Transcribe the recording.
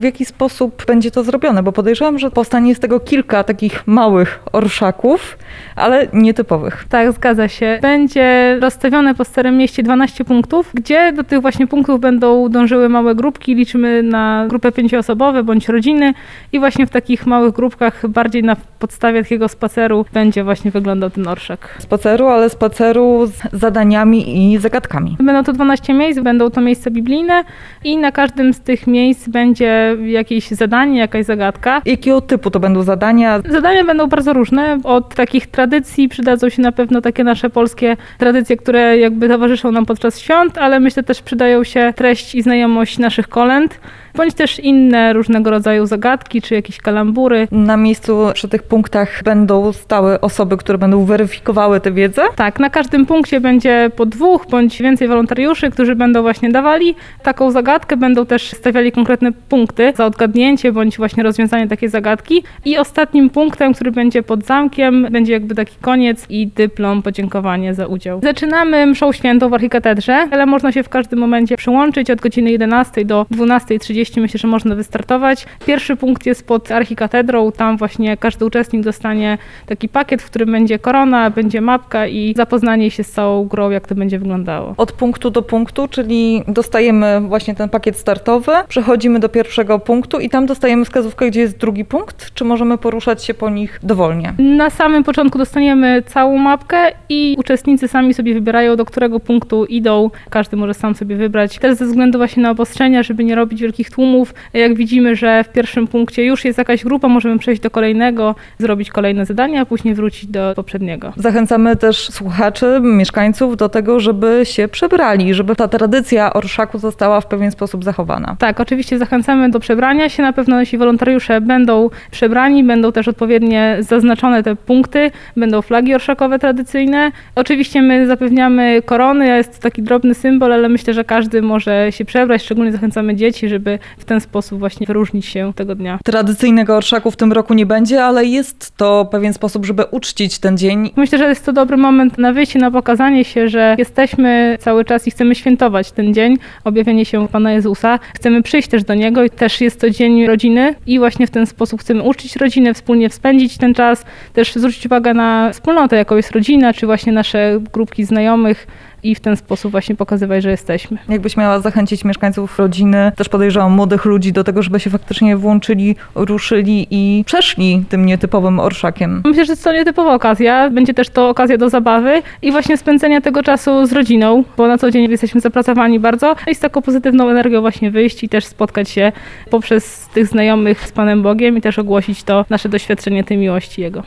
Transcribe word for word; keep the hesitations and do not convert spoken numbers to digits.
W jaki sposób będzie to zrobione? Bo podejrzewam, że powstanie z tego kilka takich małych orszaków, ale nietypowych. Tak, zgadza się. Będzie rozstawione po Starym Mieście dwanaście punktów, gdzie do tych właśnie punktów będą dążyły małe grupki. Liczymy na grupę pięcioosobowe bądź rodziny i właśnie w takich małych grupkach, bardziej na podstawie takiego spaceru, będzie właśnie wyglądał ten orszak. Spaceru, ale spaceru z zadaniami i zagadkami. Będą to dwanaście miejsc, będą to miejsca biblijne i na każdym z tych miejsc będzie jakieś zadanie, jakaś zagadka. Jakiego typu to będą zadania? Zadania będą bardzo różne. Od takich tradycji przydadzą się na pewno takie nasze polskie tradycje, które jakby towarzyszą nam podczas świąt, ale myślę też przydają się treść i znajomość naszych kolęd, bądź też inne różnego rodzaju zagadki, czy jakieś kalambury. Na miejscu przy tych punktach będą stały osoby, które będą weryfikowały tę wiedzę? Tak, na każdym punkcie będzie po dwóch bądź więcej wolontariuszy, którzy będą właśnie dawali taką zagadkę, będą też stawiali konkretne punkty za odgadnięcie bądź właśnie rozwiązanie takiej zagadki. I ostatnim punktem, który będzie pod zamkiem, będzie jakby taki koniec i dyplom, podziękowanie za udział. Zaczynamy mszą świętą w archikatedrze, ale można się w każdym momencie przyłączyć od godziny jedenastej do dwunastej trzydzieści. Myślę, że można wystartować. Pierwszy punkt jest pod archikatedrą. Tam właśnie każdy uczestnik dostanie taki pakiet, w którym będzie korona, będzie mapka i zapoznanie się z całą grą, jak to będzie wyglądało. Od punktu do punktu, czyli dostajemy właśnie ten pakiet startowy, przechodzimy do pierwszego punktu i tam dostajemy wskazówkę, gdzie jest drugi punkt, czy możemy poruszać się po nich dowolnie? Na samym początku dostaniemy całą mapkę i uczestnicy sami sobie wybierają, do którego punktu idą. Każdy może sam sobie wybrać. Też ze względu właśnie na obostrzenia, żeby nie robić wielkich tłumów. Jak widzimy, że w pierwszym punkcie już jest jakaś grupa, możemy przejść do kolejnego, zrobić kolejne zadania, a później wrócić do poprzedniego. Zachęcamy też słuchaczy, mieszkańców do tego, żeby się przebrali, żeby ta tradycja orszaku została w pewien sposób zachowana. Tak, oczywiście zachęcamy do przebrania się. Na pewno nasi wolontariusze będą przebrani, będą też odpowiednie zaznaczone te punkty, będą flagi orszakowe tradycyjne. Oczywiście my zapewniamy korony, jest to taki drobny symbol, ale myślę, że każdy może się przebrać, szczególnie zachęcamy dzieci, żeby w ten sposób właśnie wyróżnić się tego dnia. Tradycyjnego orszaku w tym roku nie będzie, ale jest to pewien sposób, żeby uczcić ten dzień. Myślę, że jest to dobry moment na wyjście, na pokazanie się, że jesteśmy cały czas i chcemy świętować ten dzień, objawienie się Pana Jezusa. Chcemy przyjść też do Niego i też jest to dzień rodziny i właśnie w ten sposób chcemy uczcić rodzinę, wspólnie spędzić ten czas, też zwrócić uwagę na wspólnotę, jaką jest rodzina, czy właśnie nasze grupki znajomych, i w ten sposób właśnie pokazywać, że jesteśmy. Jakbyś miała zachęcić mieszkańców rodziny, też podejrzewam młodych ludzi do tego, żeby się faktycznie włączyli, ruszyli i przeszli tym nietypowym orszakiem. Myślę, że jest to nietypowa okazja. Będzie też to okazja do zabawy i właśnie spędzenia tego czasu z rodziną, bo na co dzień jesteśmy zapracowani bardzo i z taką pozytywną energią właśnie wyjść i też spotkać się poprzez tych znajomych z Panem Bogiem i też ogłosić to nasze doświadczenie tej miłości Jego.